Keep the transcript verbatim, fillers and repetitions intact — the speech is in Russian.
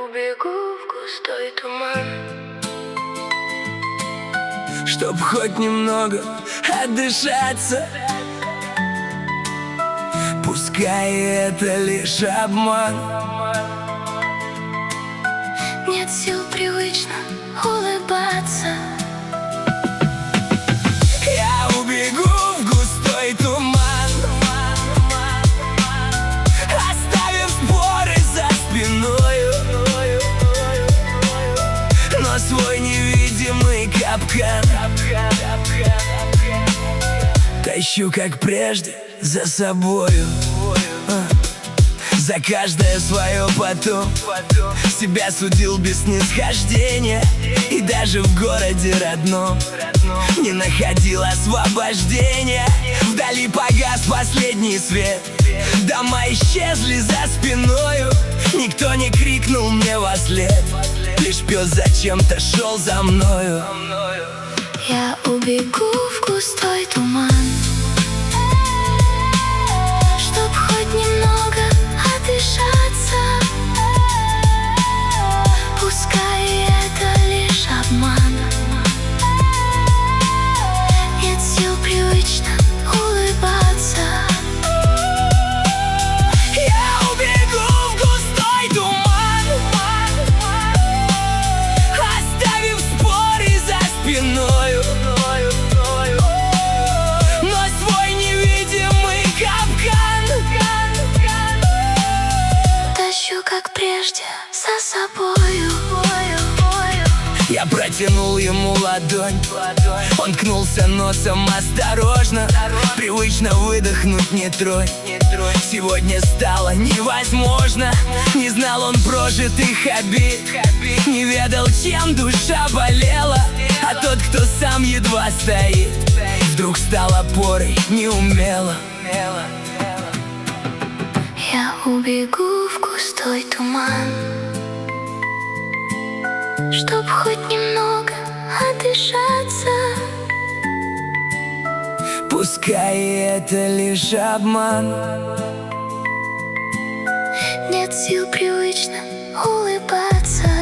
убегу в густой туман, чтоб хоть немного отдышаться. Пускай это лишь обман. нет сил привычно улыбаться. Я убегу в густой туман, оставив споры за спиною, но свой невидимый капкан тащу, как прежде, за собою. За каждое свое потом себя судил без снисхождения, и даже в городе родном не находил освобождения. Вдали погас последний свет, дома исчезли за спиною. Никто не крикнул мне вослед, лишь пес зачем-то шел за мною. Я убегу в густой туман, чтоб хоть немного отдышаться. Пускай это лишь обман, нет сил привычно улыбаться. Я убегу в густой туман, оставив споры за спиною, но свой невидимый капкан Тащу, как прежде, за собою. Я протянул ему ладонь, он ткнулся носом осторожно. Привычно выдохнуть не трой, сегодня стало невозможно. Не знал он прожитых обид, не ведал, чем душа болела. А тот, кто сам едва стоит, вдруг стал опорой неумело. Я убегу в густой туман, чтоб хоть немного отдышаться. Пускай это лишь обман, нет сил привычно улыбаться.